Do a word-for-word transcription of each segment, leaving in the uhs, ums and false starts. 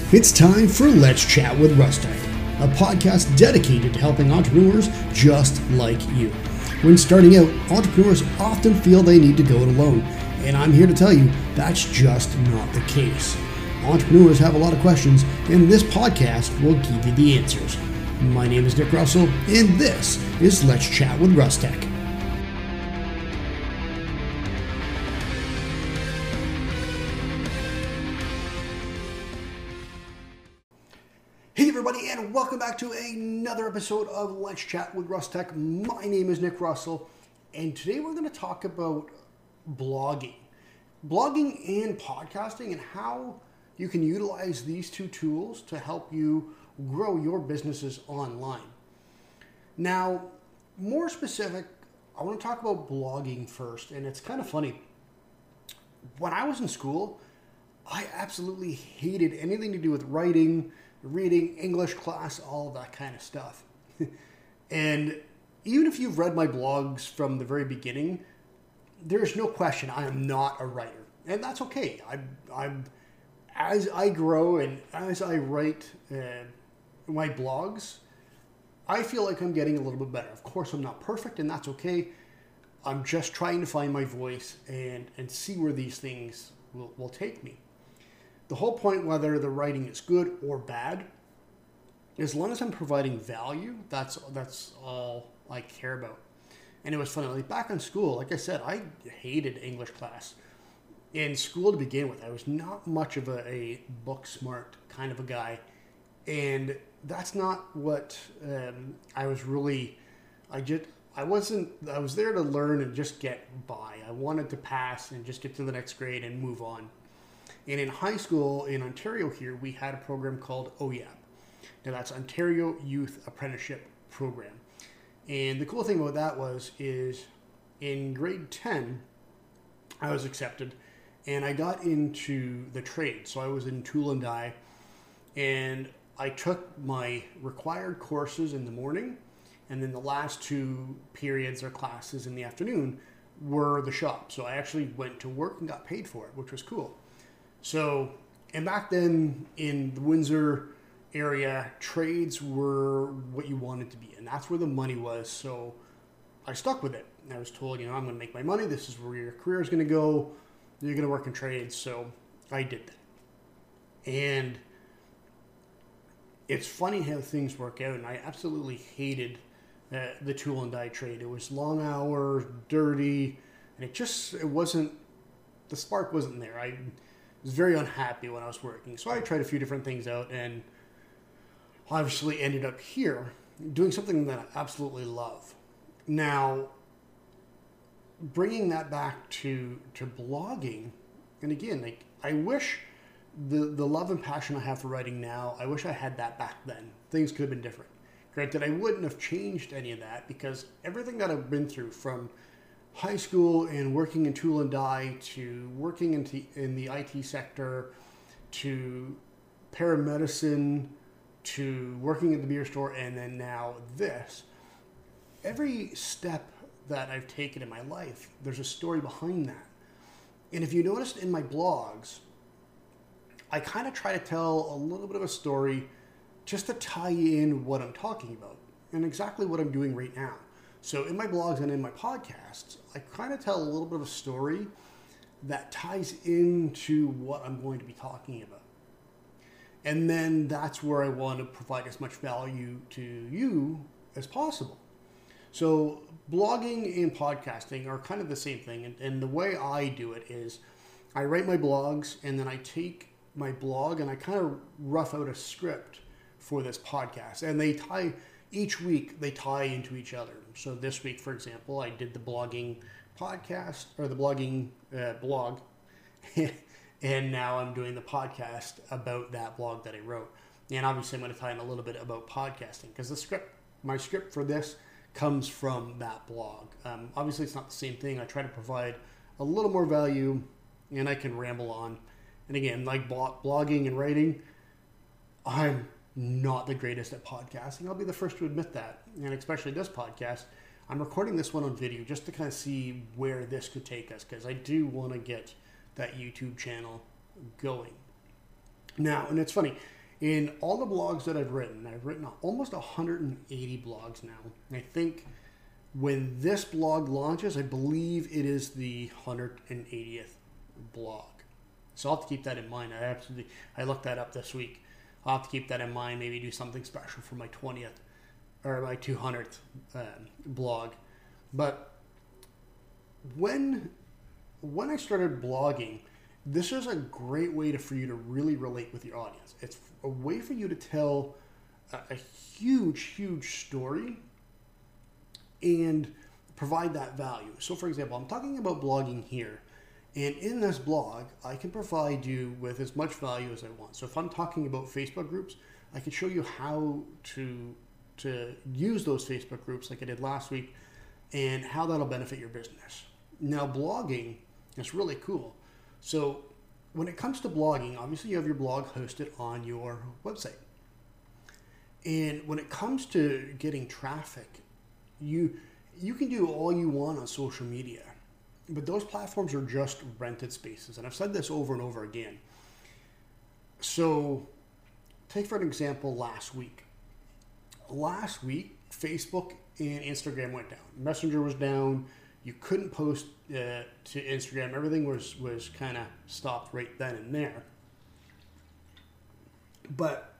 It's time for Let's Chat with Rustic, a podcast dedicated to helping entrepreneurs just like you. When starting out, entrepreneurs often feel they need to go it alone, and I'm here to tell you that's just not the case. Entrepreneurs have a lot of questions, and this podcast will give you the answers. My name is Nick Russell, and this is Let's Chat with Rustic. Hey everybody, and welcome back to another episode of Let's Chat with Rustic. My name is Nick Russell, and today we're going to talk about blogging. Blogging and podcasting and how you can utilize these two tools to help you grow your businesses online. Now, more specific, I want to talk about blogging first, and it's kind of funny. When I was in school, I absolutely hated anything to do with writing, reading, English class, all of that kind of stuff. And even if you've read my blogs from the very beginning, there's no question I am not a writer. And that's okay. I'm, I'm as I grow and as I write uh, my blogs, I feel like I'm getting a little bit better. Of course, I'm not perfect, and that's okay. I'm just trying to find my voice and, and see where these things will, will take me. The whole point, whether the writing is good or bad, as long as I'm providing value, that's that's all I care about. And it was funny, like back in school, like I said, I hated English class. In school to begin with, I was not much of a, a book smart kind of a guy. And that's not what um, I was really, I just, I wasn't, I was there to learn and just get by. I wanted to pass and just get to the next grade and move on. And in high school in Ontario here, we had a program called O Y A P. Now that's Ontario Youth Apprenticeship Program. And the cool thing about that was, is in grade ten, I was accepted and I got into the trade. So I was in tool and die, and I took my required courses in the morning, and then the last two periods or classes in the afternoon were the shop. So I actually went to work and got paid for it, which was cool. So, and back then in the Windsor area, trades were what you wanted to be, and that's where the money was. So I stuck with it. And I was told, you know, I'm going to make my money. This is where your career is going to go. You're going to work in trades. So I did that. And it's funny how things work out. And I absolutely hated uh, the tool and die trade. It was long hours, dirty, and it just, it wasn't, the spark wasn't there. I was very unhappy when I was working. So I tried a few different things out and obviously ended up here doing something that I absolutely love. Now, bringing that back to, to blogging, and again, like I wish the, the love and passion I have for writing now, I wish I had that back then. Things could have been different. Granted, I wouldn't have changed any of that because everything that I've been through from high school and working in tool and die to working in, t- in the I T sector to paramedicine to working at the beer store and then now this. Every step that I've taken in my life, there's a story behind that. And if you noticed in my blogs, I kind of try to tell a little bit of a story just to tie in what I'm talking about and exactly what I'm doing right now. So in my blogs and in my podcasts, I kind of tell a little bit of a story that ties into what I'm going to be talking about. And then that's where I want to provide as much value to you as possible. So blogging and podcasting are kind of the same thing. And, and the way I do it is I write my blogs and then I take my blog and I kind of rough out a script for this podcast. And they tie, each week they tie into each other. So this week, for example, I did the blogging podcast or the blogging uh, blog, and now I'm doing the podcast about that blog that I wrote. And obviously, I'm going to tie in a little bit about podcasting because the script, my script for this, comes from that blog. Um, obviously, it's not the same thing. I try to provide a little more value, and I can ramble on. And again, like blogging and writing, I'm not the greatest at podcasting. I'll be the first to admit that. And especially this podcast, I'm recording this one on video just to kind of see where this could take us because I do want to get that YouTube channel going. Now, and it's funny, In all the blogs that I've written, I've written almost one hundred eighty blogs now. And I think when this blog launches, I believe it is the one hundred eightieth blog. So I'll have to keep that in mind. I absolutely, I looked that up this week. I'll have to keep that in mind, maybe do something special for my twentieth or my two hundredth uh, blog. But when, when I started blogging, this is a great way to, for you to really relate with your audience. It's a way for you to tell a, a huge, huge story and provide that value. So for example, I'm talking about blogging here, and in this blog, I can provide you with as much value as I want. So if I'm talking about Facebook groups, I can show you how to, to use those Facebook groups like I did last week and how that'll benefit your business. Now blogging is really cool. So when it comes to blogging, obviously you have your blog hosted on your website. And when it comes to getting traffic, you you can do all you want on social media, but those platforms are just rented spaces. And I've said this over and over again. So take for an example last week. Last week, Facebook and Instagram went down. Messenger was down. You couldn't post uh, to Instagram. Everything was, was kind of stopped right then and there. But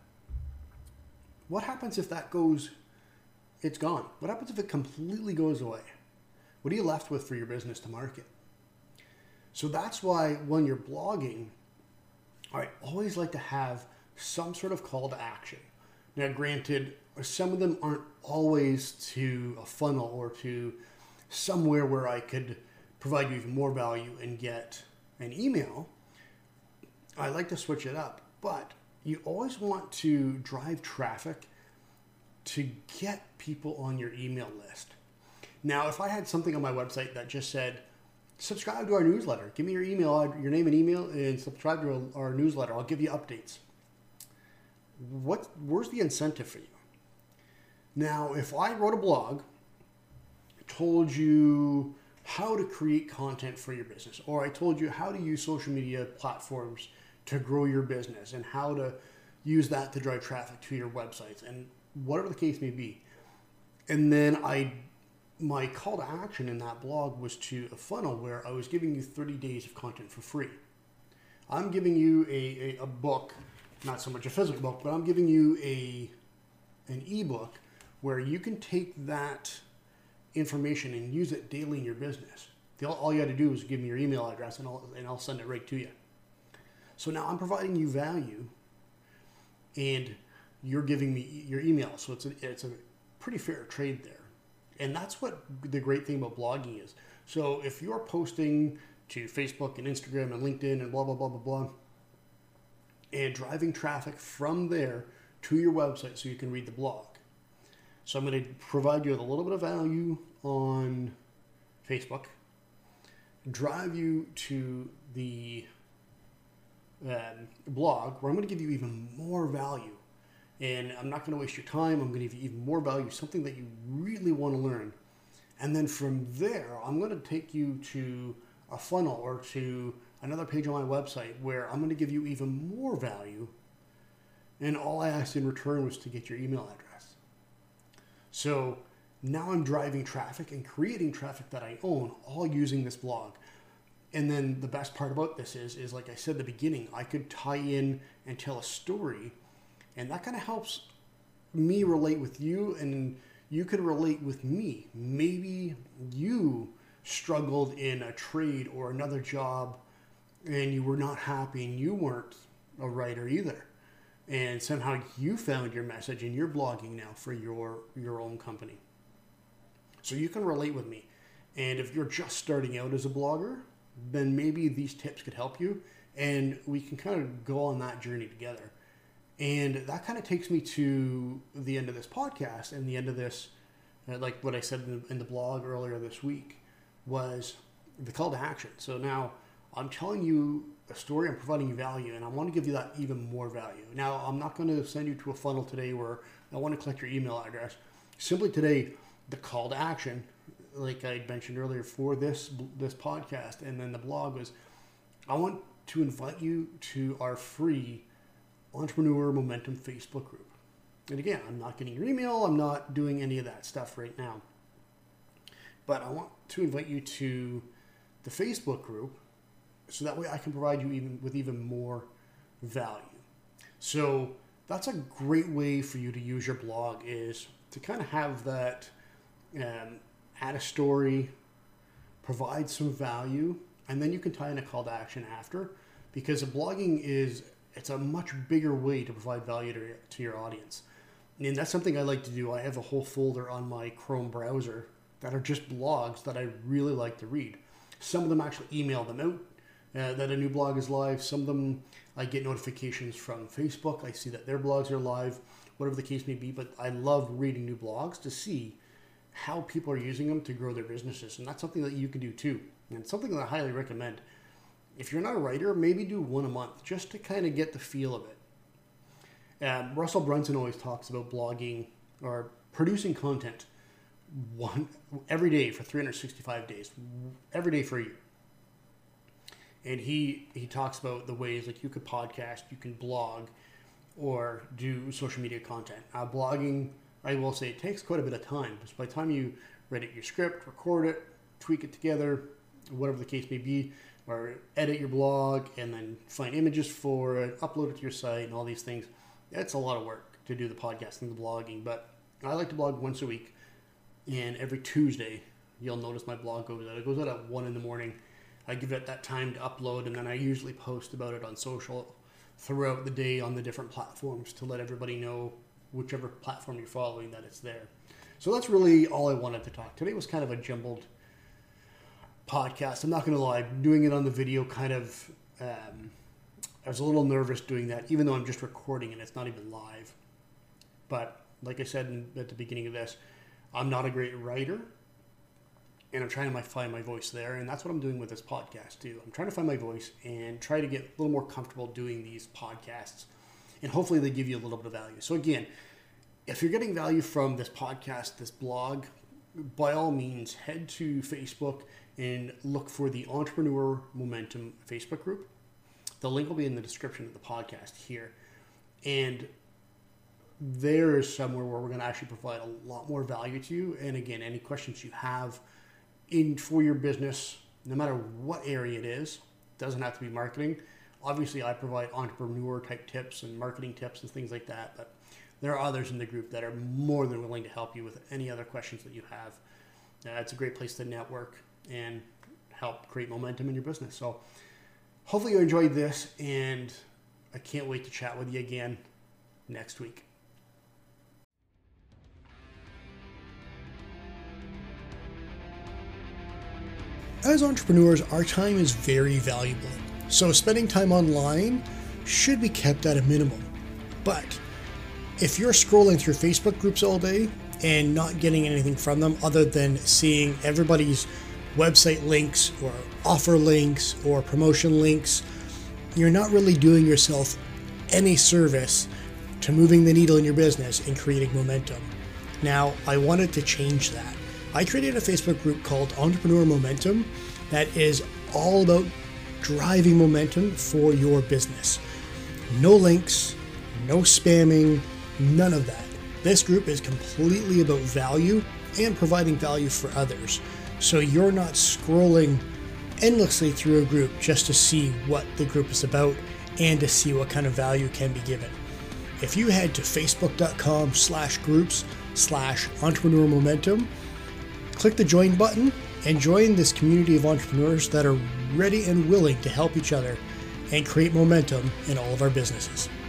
what happens if that goes, it's gone? What happens if it completely goes away? What are you left with for your business to market? So that's why when you're blogging, I always like to have some sort of call to action. Now, granted, some of them aren't always to a funnel or to somewhere where I could provide you even more value and get an email. I like to switch it up, but you always want to drive traffic to get people on your email list. Now, if I had something on my website that just said, subscribe to our newsletter, give me your email, your name and email, and subscribe to our newsletter, I'll give you updates. What, where's the incentive for you? Now, if I wrote a blog, told you how to create content for your business, or I told you how to use social media platforms to grow your business and how to use that to drive traffic to your websites and whatever the case may be. And then I, my call to action in that blog was to a funnel where I was giving you thirty days of content for free. I'm giving you a, a, a book, not so much a physical book, but I'm giving you a, an ebook where you can take that information and use it daily in your business. All you got to do is give me your email address and I'll, and I'll send it right to you. So now I'm providing you value and you're giving me your email. So it's a, it's a pretty fair trade there. And that's what the great thing about blogging is. So if you're posting to Facebook and Instagram and LinkedIn and blah, blah, blah, blah, blah, and driving traffic from there to your website so you can read the blog. So I'm going to provide you with a little bit of value on Facebook, drive you to the um, blog where I'm going to give you even more value. And I'm not going to waste your time. I'm going to give you even more value, something that you really want to learn. And then from there, I'm going to take you to a funnel or to another page on my website where I'm going to give you even more value. And all I asked in return was to get your email address. So now I'm driving traffic and creating traffic that I own, all using this blog. And then the best part about this is, is like I said at the beginning, I could tie in and tell a story, and that kind of helps me relate with you, and you could relate with me. Maybe you struggled in a trade or another job, and you were not happy, and you weren't a writer either. And somehow you found your message and you're blogging now for your, your own company. So you can relate with me. And if you're just starting out as a blogger, then maybe these tips could help you. And we can kind of go on that journey together. And that kind of takes me to the end of this podcast and the end of this, uh, like what I said in the, in the blog earlier this week, was the call to action. So now I'm telling you a story, I'm providing you value, and I want to give you that even more value. Now, I'm not going to send you to a funnel today where I want to collect your email address. Simply today, the call to action, like I mentioned earlier for this this podcast and then the blog, was I want to invite you to our free Entrepreneur Momentum Facebook group. And again, I'm not getting your email. I'm not doing any of that stuff right now. But I want to invite you to the Facebook group so that way I can provide you even with even more value. So that's a great way for you to use your blog, is to kind of have that, um, add a story, provide some value, and then you can tie in a call to action after, because blogging is, it's a much bigger way to provide value to, to your audience. And that's something I like to do. I have a whole folder on my Chrome browser that are just blogs that I really like to read. Some of them actually email them out uh, that a new blog is live. Some of them I get notifications from Facebook. I see that their blogs are live, whatever the case may be. But I love reading new blogs to see how people are using them to grow their businesses. And that's something that you can do too. And something that I highly recommend. If you're not a writer, maybe do one a month just to kind of get the feel of it. Um, Russell Brunson always talks about blogging or producing content one every day for three hundred sixty-five days, every day for a year. And he he talks about the ways like you could podcast, you can blog, or do social media content. Uh, blogging, I will say, it takes quite a bit of time. Because by the time you edit your script, record it, tweak it together, whatever the case may be, or edit your blog and then find images for it, upload it to your site, and all these things. It's a lot of work to do the podcasting, the blogging, but I like to blog once a week, and every Tuesday, you'll notice my blog goes out. It goes out at one in the morning. I give it that time to upload, and then I usually post about it on social throughout the day on the different platforms to let everybody know, whichever platform you're following, that it's there. So that's really all I wanted to talk. Today was kind of a jumbled podcast. I'm not going to lie, doing it on the video kind of... Um, I was a little nervous doing that, even though I'm just recording and it's not even live. But like I said in, at the beginning of this, I'm not a great writer, and I'm trying to find my voice there, and that's what I'm doing with this podcast too. I'm trying to find my voice and try to get a little more comfortable doing these podcasts, and hopefully they give you a little bit of value. So again, if you're getting value from this podcast, this blog, by all means, head to Facebook and look for the Entrepreneur Momentum Facebook group. The link will be in the description of the podcast here. And there is somewhere where we're going to actually provide a lot more value to you. And again, any questions you have in for your business, no matter what area it is, doesn't have to be marketing. Obviously, I provide entrepreneur type tips and marketing tips and things like that. But there are others in the group that are more than willing to help you with any other questions that you have. Uh, it's a great place to network and help create momentum in your business. So hopefully you enjoyed this, and I can't wait to chat with you again next week. As entrepreneurs, our time is very valuable. So spending time online should be kept at a minimum. But if you're scrolling through Facebook groups all day and not getting anything from them other than seeing everybody's website links or offer links or promotion links, you're not really doing yourself any service to moving the needle in your business and creating momentum. Now, I wanted to change that. I created a Facebook group called Entrepreneur Momentum that is all about driving momentum for your business. No links, no spamming, none of that. This group is completely about value and providing value for others. So you're not scrolling endlessly through a group just to see what the group is about and to see what kind of value can be given. If you head to facebook.com slash groups slash entrepreneur momentum, click the join button and join this community of entrepreneurs that are ready and willing to help each other and create momentum in all of our businesses.